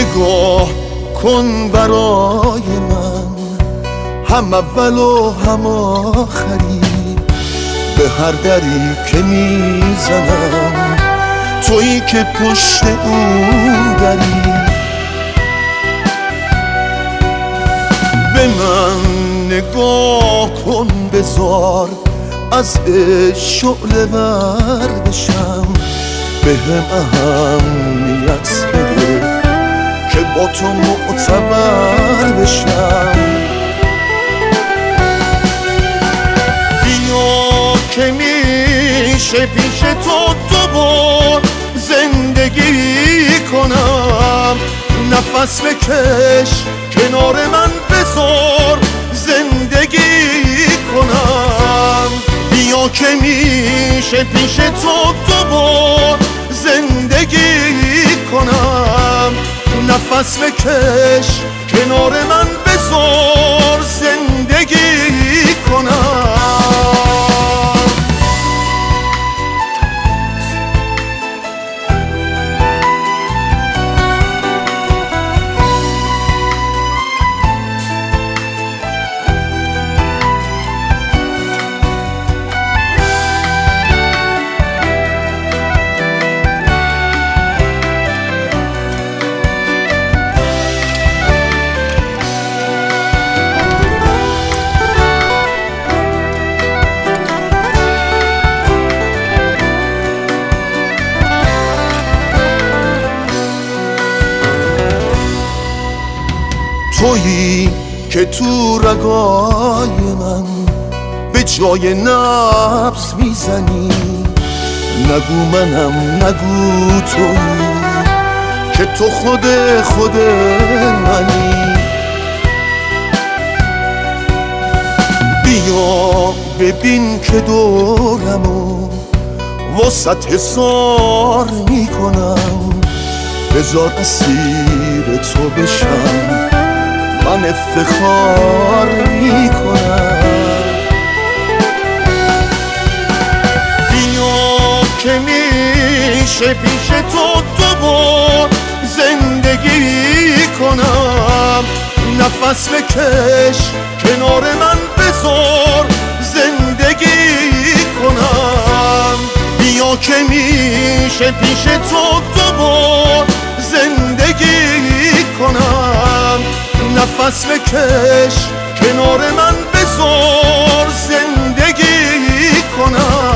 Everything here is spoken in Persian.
نگاه کن برای من، هم اول و هم آخری، به هر دری که میزنم تویی که پشت اون دری. به من نگاه کن بذار از شعله ور بشم، به هم اهمیت بده که با تو معتبر بشم. بیا که میشه پیش تو دوبار زندگی کنم، نفس بکش کنار من بذار زندگی کنم. بیا که میشه پیش تو دوبار زندگی کنم، نفس بکش کنار من بذار زندگی کنم. تویی که تو رگای من به جای نبض میزنی، نگو منم نگو تویی که تو خود منی. بیا ببین که دورمو وسط حصار میکنم، بذار اسیر تو بشم من افتخار میکنم. بیا که میشه پیش تو دوبار زندگی کنم، نفس بکش کنار من بذار زندگی کنم. بیا که میشه پیش تو دوبار زندگی کنم، نفس بکش کنار من بذار زندگی کنم.